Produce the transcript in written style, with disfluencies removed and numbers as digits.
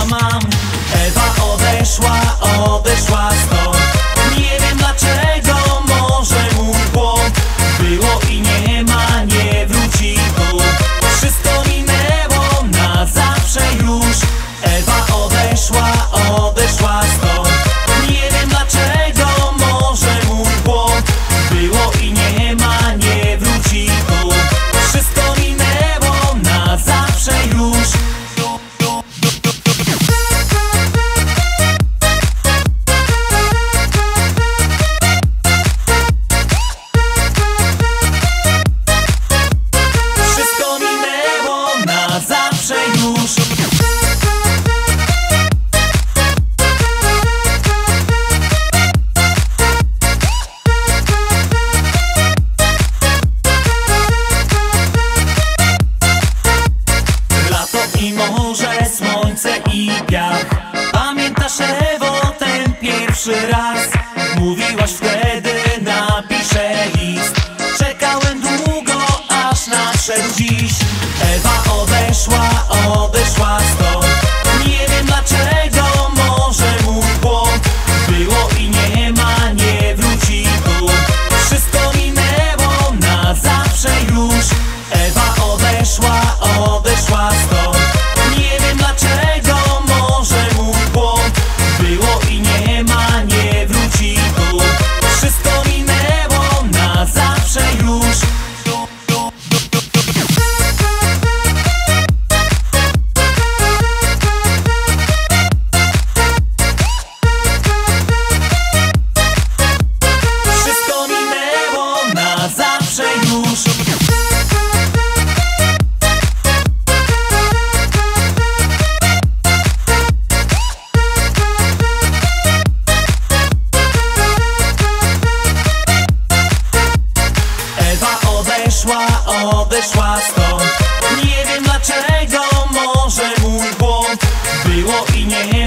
ja mam. Ewa odeszła stąd. Nie wiem dlaczego, może mój błąd. Było i nie ma, nie wróci tu. Wszystko minęło na zawsze już. Ewa odeszła stąd. Nie wiem dlaczego, może mój błąd. Było i nie ma, nie wróci tu. Wszystko minęło na zawsze już. Wszystko minęło na zawsze już. Lato i morze, słońce i piach. Pamiętasz, Ewo, ten pierwszy raz? Mówiłaś wtedy, napiszę list. Czekałem długo, aż nadszedł dziś. Ewa odeszła stąd. Nie wiem dlaczego, może mój błąd. Było i nie ma, nie wróci tu. Wszystko minęło na zawsze już. Ewa odeszła stąd. Nie wiem dlaczego, może mój błąd. Było i nie ma, nie wróci tu. Wszystko minęło na zawsze już. Wszystko minęło na zawsze już. Ewa odeszła stąd. Nie wiem dlaczego, może mój błąd. Było i nie